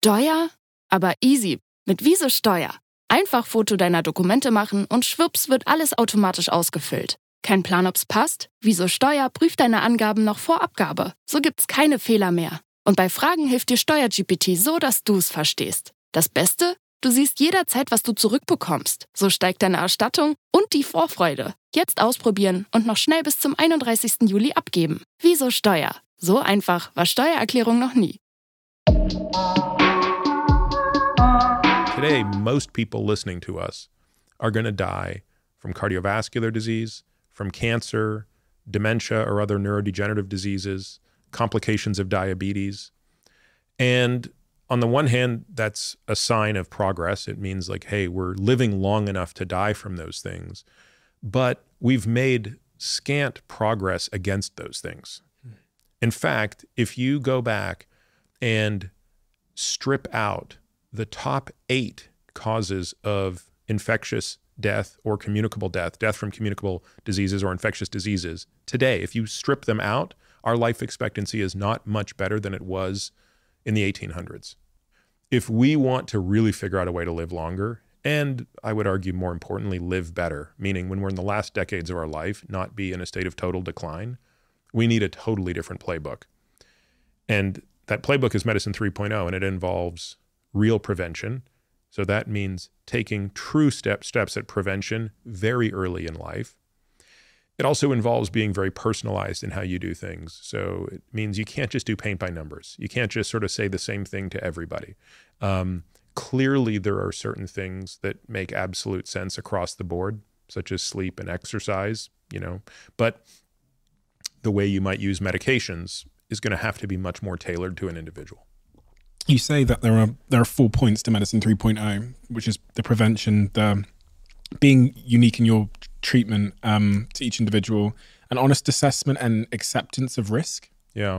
Steuer? Aber easy. Mit Wieso Steuer. Einfach Foto deiner Dokumente machen und schwupps wird alles automatisch ausgefüllt. Kein Plan, ob's passt? Wieso Steuer prüft deine Angaben noch vor Abgabe. So gibt's keine Fehler mehr. Und bei Fragen hilft dir SteuerGPT so, dass du's verstehst. Das Beste? Du siehst jederzeit, was du zurückbekommst. So steigt deine Erstattung und die Vorfreude. Jetzt ausprobieren und noch schnell bis zum 31. Juli abgeben. Wieso Steuer? So einfach war Steuererklärung noch nie. Today, most people listening to us are going to die from cardiovascular disease, from cancer, dementia or other neurodegenerative diseases, complications of diabetes. And on the one hand, that's a sign of progress. It means like, hey, we're living long enough to die from those things. But we've made scant progress against those things. In fact, if you go back and strip out the top 8 causes of infectious death or communicable death, death from communicable diseases or infectious diseases, today, if you strip them out, our life expectancy is not much better than it was in the 1800s. If we want to really figure out a way to live longer, and I would argue more importantly, live better, meaning when we're in the last decades of our life, not be in a state of total decline, we need a totally different playbook. And that playbook is Medicine 3.0, and it involves real prevention. So that means taking true steps at prevention very early in life. It also involves being very personalized in how you do things. So it means you can't just do paint by numbers. You can't just sort of say the same thing to everybody. Clearly, there are certain things that make absolute sense across the board, such as sleep and exercise, but the way you might use medications is going to have to be much more tailored to an individual. You say that there are 4 points to Medicine 3.0, which is the prevention, the being unique in your treatment to each individual, an honest assessment and acceptance of risk. Yeah.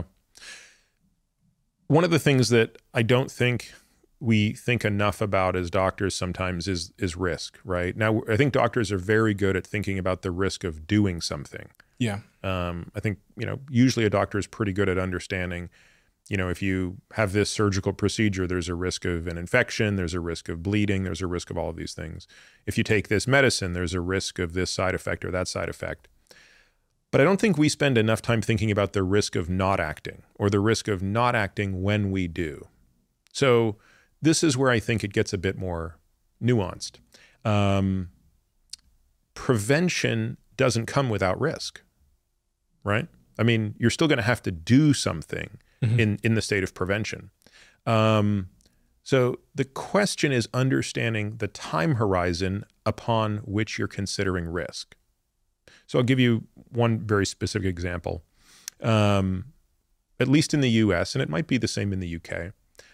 One of the things that I don't think we think enough about as doctors sometimes is risk, right? Now, I think doctors are very good at thinking about the risk of doing something. Yeah. I think, usually a doctor is pretty good at understanding, if you have this surgical procedure, there's a risk of an infection, there's a risk of bleeding, there's a risk of all of these things. If you take this medicine, there's a risk of this side effect or that side effect. But I don't think we spend enough time thinking about the risk of not acting or the risk of not acting when we do. So this is where I think it gets a bit more nuanced. Prevention doesn't come without risk, right? I mean, you're still going to have to do something in the state of prevention. So the question is understanding the time horizon upon which you're considering risk. So I'll give you one very specific example. At least in the US, and it might be the same in the UK,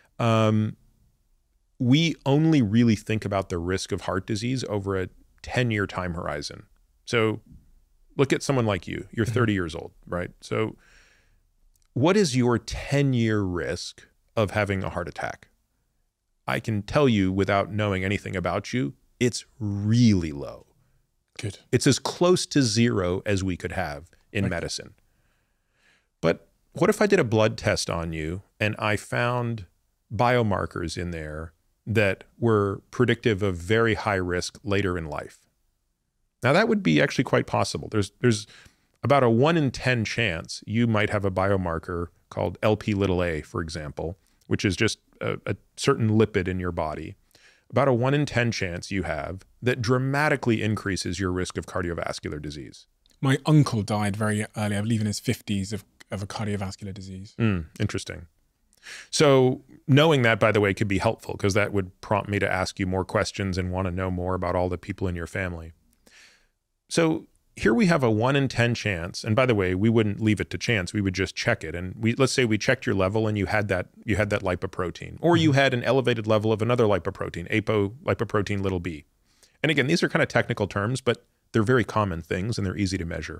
we only really think about the risk of heart disease over a 10-year time horizon. So look at someone like you. You're 30 years old, right? So what is your 10-year risk of having a heart attack? I can tell you without knowing anything about you, it's really low. Good. It's as close to zero as we could have in medicine. But what if I did a blood test on you and I found biomarkers in there that were predictive of very high risk later in life? Now that would be actually quite possible. There's about a 1 in 10 chance you might have a biomarker called Lp(a), for example, which is just a certain lipid in your body. About a 1 in 10 chance you have that dramatically increases your risk of cardiovascular disease. My uncle died very early, I believe in his 50s, of a cardiovascular disease. Interesting. So knowing that, by the way, could be helpful because that would prompt me to ask you more questions and want to know more about all the people in your family. So here we have a 1 in 10 chance. And by the way, we wouldn't leave it to chance. We would just check it. And let's say we checked your level and you had that lipoprotein, or you had an elevated level of another lipoprotein, apolipoprotein little b. And again, these are kind of technical terms, but they're very common things and they're easy to measure.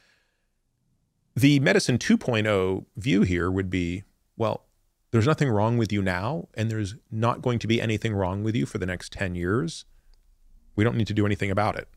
The Medicine 2.0 view here would be, well, there's nothing wrong with you now, and there's not going to be anything wrong with you for the next 10 years. We don't need to do anything about it.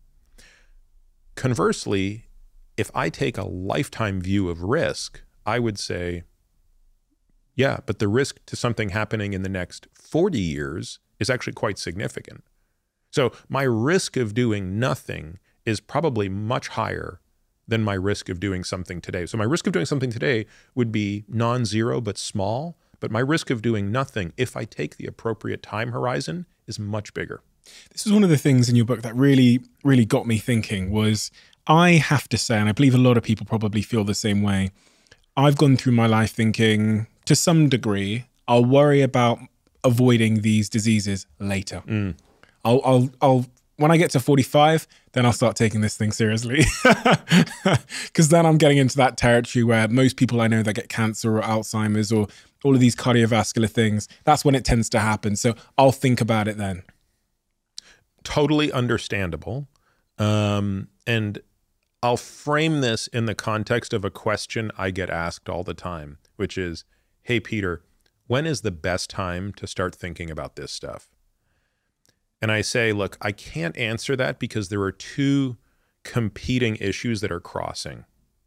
Conversely, if I take a lifetime view of risk, I would say, Yeah, but the risk to something happening in the next 40 years is actually quite significant. So my risk of doing nothing is probably much higher than my risk of doing something today. So my risk of doing something today would be non-zero but small, but my risk of doing nothing, if I take the appropriate time horizon, is much bigger. This is one of the things in your book that really, really got me thinking was, I have to say, and I believe a lot of people probably feel the same way, I've gone through my life thinking, to some degree, I'll worry about avoiding these diseases later. I'll when I get to 45, then I'll start taking this thing seriously. Because then I'm getting into that territory where most people I know that get cancer or Alzheimer's or all of these cardiovascular things, that's when it tends to happen. So I'll think about it then. Totally understandable. And I'll frame this in the context of a question I get asked all the time, which is, hey, Peter, when is the best time to start thinking about this stuff? And I say, look, I can't answer that because there are two competing issues that are crossing.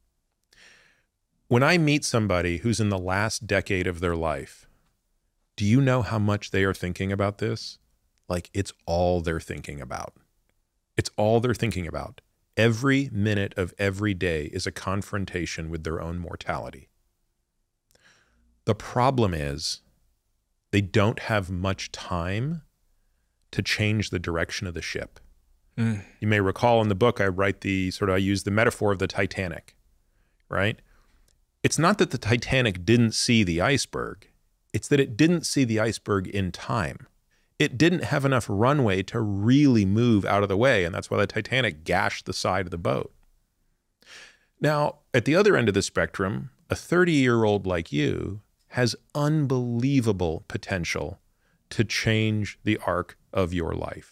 When I meet somebody who's in the last decade of their life, do you know how much they are thinking about this? Like, it's all they're thinking about. It's all they're thinking about. Every minute of every day is a confrontation with their own mortality. The problem is they don't have much time to change the direction of the ship. You may recall in the book, I use the metaphor of the Titanic, right? It's not that the Titanic didn't see the iceberg. It's that it didn't see the iceberg in time. It didn't have enough runway to really move out of the way, and that's why the Titanic gashed the side of the boat. Now, at the other end of the spectrum, a 30-year-old like you has unbelievable potential to change the arc of your life.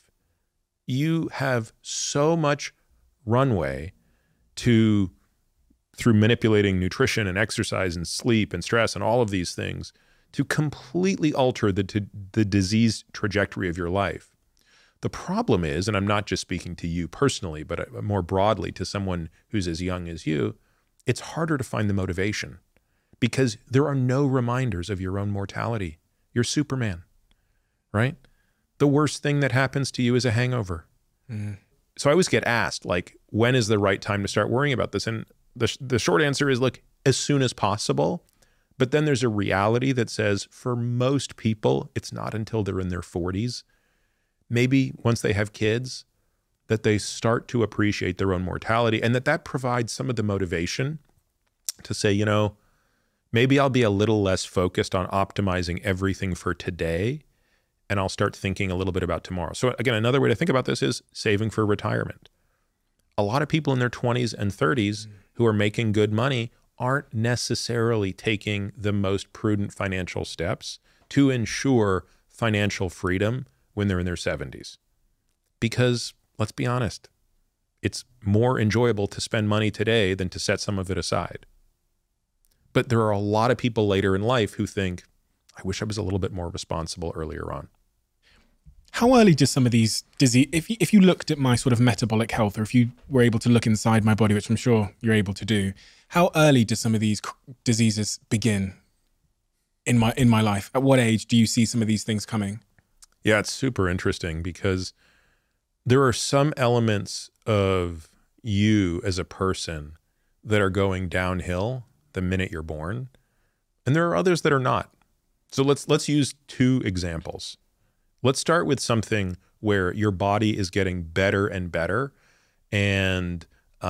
You have so much runway through manipulating nutrition and exercise and sleep and stress and all of these things, to completely alter the disease trajectory of your life. The problem is, and I'm not just speaking to you personally, but more broadly to someone who's as young as you, it's harder to find the motivation because there are no reminders of your own mortality. You're Superman, right? The worst thing that happens to you is a hangover. So I always get asked, like, when is the right time to start worrying about this? And the short answer is, look, as soon as possible. But then there's a reality that says for most people, it's not until they're in their 40s, maybe once they have kids, that they start to appreciate their own mortality, and that provides some of the motivation to say, you know, maybe I'll be a little less focused on optimizing everything for today, and I'll start thinking a little bit about tomorrow. So again, another way to think about this is saving for retirement. A lot of people in their 20s and 30s who are making good money aren't necessarily taking the most prudent financial steps to ensure financial freedom when they're in their 70s. Because, let's be honest, it's more enjoyable to spend money today than to set some of it aside. But there are a lot of people later in life who think, I wish I was a little bit more responsible earlier on. How early do some of these disease, if you looked at my sort of metabolic health, or if you were able to look inside my body, which I'm sure you're able to do, how early do some of these diseases begin in my life? At what age do you see some of these things coming? Yeah, it's super interesting because there are some elements of you as a person that are going downhill the minute you're born, and there are others that are not. So let's use two examples. Let's start with something where your body is getting better and better, and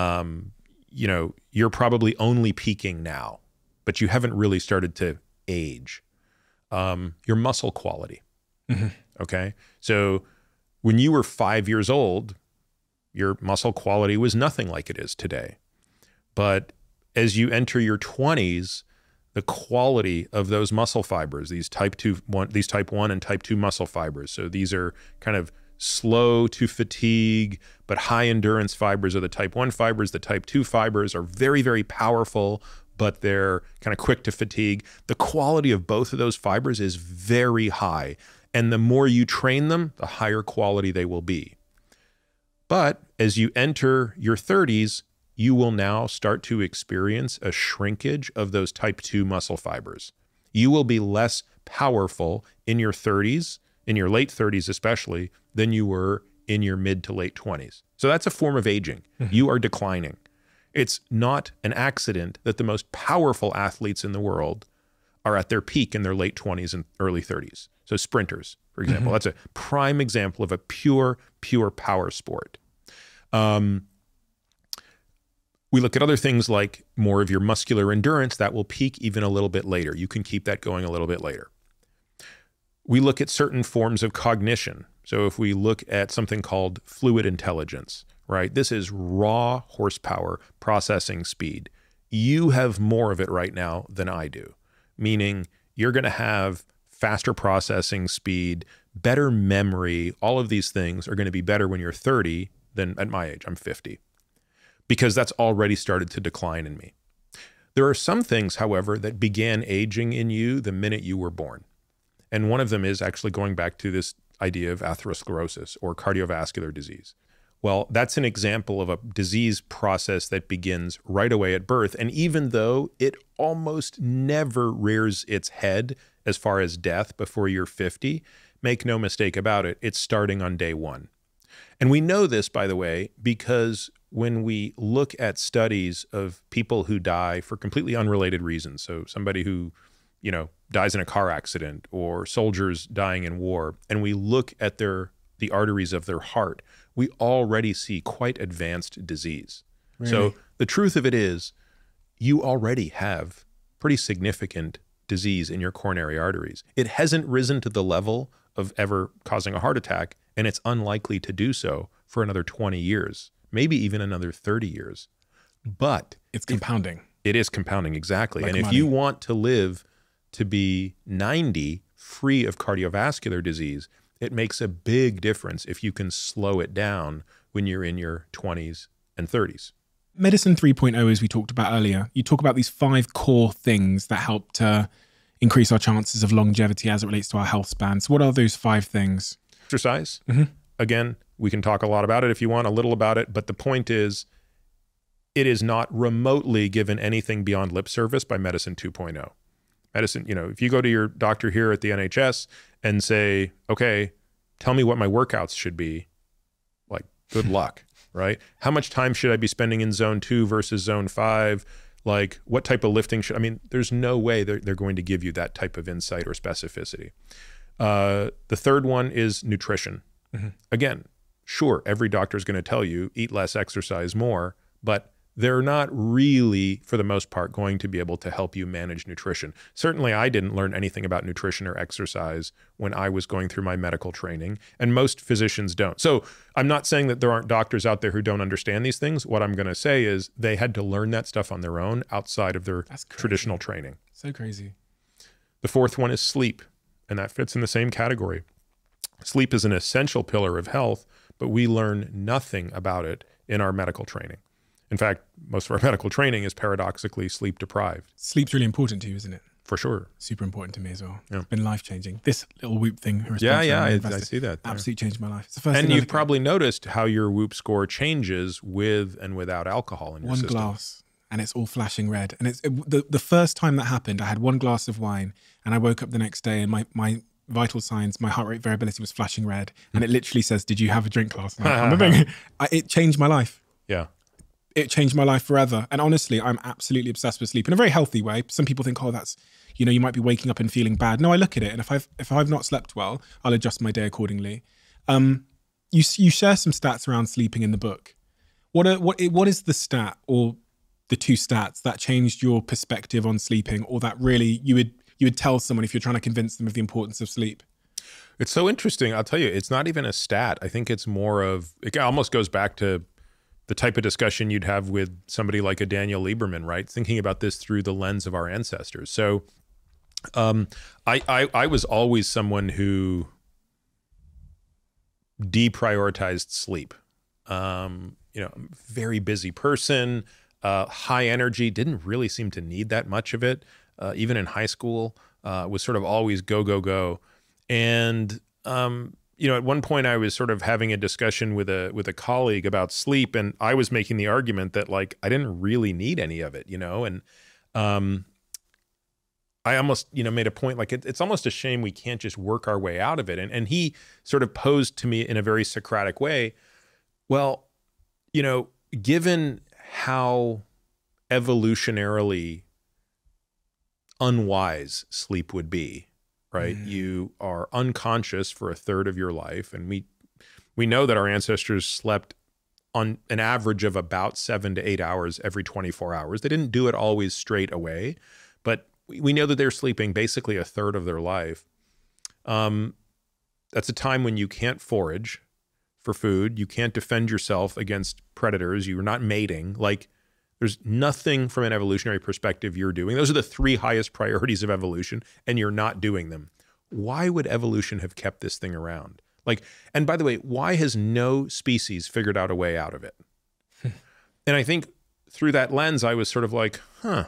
you're probably only peaking now, but you haven't really started to age. Your muscle quality. Okay, so when you were 5 years old, your muscle quality was nothing like it is today. But as you enter your 20s, the quality of those muscle fibers, these type 1 and type 2 muscle fibers. So these are kind of slow to fatigue, but high endurance fibers are the type 1 fibers. The type 2 fibers are very, very powerful, but they're kind of quick to fatigue. The quality of both of those fibers is very high. And the more you train them, the higher quality they will be. But as you enter your 30s, you will now start to experience a shrinkage of those type 2 muscle fibers. You will be less powerful in your 30s, in your late 30s especially, than you were in your mid to late 20s. So that's a form of aging. You are declining. It's not an accident that the most powerful athletes in the world are at their peak in their late 20s and early 30s. So sprinters, for example, that's a prime example of a pure power sport. We look at other things like more of your muscular endurance that will peak even a little bit later. You can keep that going a little bit later. We look at certain forms of cognition. So if we look at something called fluid intelligence, right? This is raw horsepower processing speed. You have more of it right now than I do, meaning you're going to have faster processing speed, better memory. All of these things are going to be better when you're 30 than at my age. I'm 50, because that's already started to decline in me. There are some things, however, that began aging in you the minute you were born. And one of them is actually going back to this idea of atherosclerosis or cardiovascular disease. Well, that's an example of a disease process that begins right away at birth. And even though it almost never rears its head as far as death before you're 50, make no mistake about it, it's starting on day one. And we know this, by the way, because when we look at studies of people who die for completely unrelated reasons, so somebody who, dies in a car accident, or soldiers dying in war, and we look at the arteries of their heart, we already see quite advanced disease. Really? So the truth of it is, you already have pretty significant disease in your coronary arteries. It hasn't risen to the level of ever causing a heart attack, and it's unlikely to do so for another 20 years, maybe even another 30 years. But it's compounding. It is compounding, exactly. Like and money. If you want to live to be 90 free of cardiovascular disease, it makes a big difference if you can slow it down when you're in your 20s and 30s. Medicine 3.0, as we talked about earlier, you talk about these 5 core things that help to increase our chances of longevity as it relates to our health span. So what are those 5 things? Exercise. Again, we can talk a lot about it if you want, a little about it, but the point is, it is not remotely given anything beyond lip service by Medicine 2.0. Medicine, if you go to your doctor here at the NHS and say, okay, tell me what my workouts should be, like, good luck, right? How much time should I be spending in zone 2 versus zone 5? Like, what type of lifting there's no way they're going to give you that type of insight or specificity. The third one is nutrition. Again, sure, every doctor is going to tell you eat less, exercise more, but they're not really, for the most part, going to be able to help you manage nutrition. Certainly, I didn't learn anything about nutrition or exercise when I was going through my medical training, and most physicians don't. So I'm not saying that there aren't doctors out there who don't understand these things. What I'm going to say is they had to learn that stuff on their own outside of their traditional training. So crazy. The fourth one is sleep, and that fits in the same category. Sleep is an essential pillar of health, but we learn nothing about it in our medical training. In fact, most of our medical training is paradoxically sleep deprived. Sleep's really important to you, isn't it? For sure. Super important to me as well. Yeah. It's been life-changing. This little Whoop thing. I see that. Absolutely changed my life. It's the first and thing you've probably noticed how your Whoop score changes with and without alcohol in your system. One glass, and it's all flashing red. And the first time that happened, I had one glass of wine, and I woke up the next day, and my vital signs, my heart rate variability was flashing red, and it literally says, "Did you have a drink last night?" It changed my life. Yeah. It changed my life forever. And honestly, I'm absolutely obsessed with sleep in a very healthy way. Some people think, oh, that's, you might be waking up and feeling bad. No, I look at it, and if I've not slept well, I'll adjust my day accordingly. You share some stats around sleeping in the book. What is the stat or the 2 stats that changed your perspective on sleeping, or that really you would tell someone if you're trying to convince them of the importance of sleep? It's so interesting. I'll tell you, it's not even a stat. I think it's more of, it almost goes back to the type of discussion you'd have with somebody like a Daniel Lieberman, right? Thinking about this through the lens of our ancestors. So I was always someone who deprioritized sleep. Very busy person, high energy, didn't really seem to need that much of it. Even in high school, was sort of always go, go, go. And, at one point I was sort of having a discussion with a colleague about sleep, and I was making the argument that, like, I didn't really need any of it, and I almost, made a point like it's almost a shame we can't just work our way out of it. And he sort of posed to me in a very Socratic way, well, given how evolutionarily unwise sleep would be, right? You are unconscious for a third of your life. And we know that our ancestors slept on an average of about 7 to 8 hours every 24 hours. They didn't do it always straight away, but we know that they're sleeping basically a third of their life. That's a time when you can't forage for food. You can't defend yourself against predators. You're not mating. Like, there's nothing from an evolutionary perspective you're doing. Those are the 3 highest priorities of evolution, and you're not doing them. Why would evolution have kept this thing around? Like, and by the way, why has no species figured out a way out of it? And I think through that lens, I was sort of like,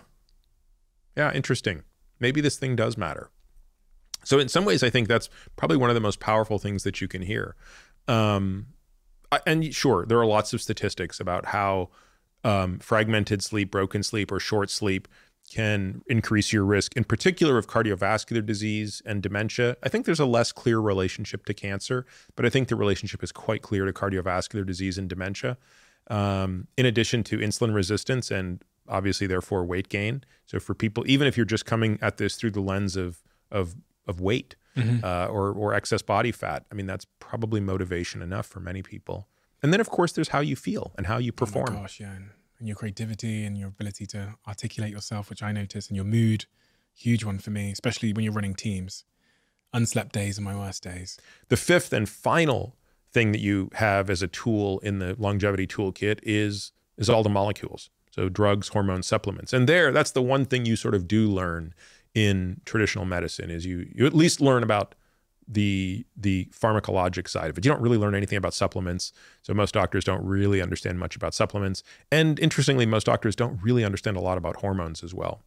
yeah, interesting. Maybe this thing does matter. So in some ways, I think that's probably one of the most powerful things that you can hear. And sure, there are lots of statistics about how fragmented sleep, broken sleep, or short sleep can increase your risk, in particular of cardiovascular disease and dementia. I think there's a less clear relationship to cancer, but I think the relationship is quite clear to cardiovascular disease and dementia, in addition to insulin resistance and obviously therefore weight gain. So for people, even if you're just coming at this through the lens of weight or excess body fat, I mean, that's probably motivation enough for many people. And then of course there's how you feel and how you perform. Oh my gosh, yeah. And your creativity and your ability to articulate yourself, which I notice, and your mood, huge one for me, especially when you're running teams. Unslept days are my worst days. The 5th and final thing that you have as a tool in the longevity toolkit is all the molecules. So drugs, hormones, supplements. And that's the one thing you sort of do learn in traditional medicine is you at least learn about the pharmacologic side of it. You don't really learn anything about supplements. So most doctors don't really understand much about supplements. And interestingly, most doctors don't really understand a lot about hormones as well.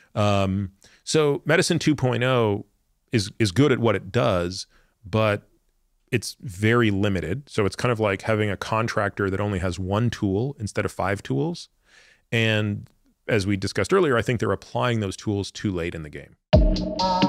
So medicine 2.0 is good at what it does, but it's very limited. So it's kind of like having a contractor that only has 1 tool instead of 5 tools. And as we discussed earlier, I think they're applying those tools too late in the game.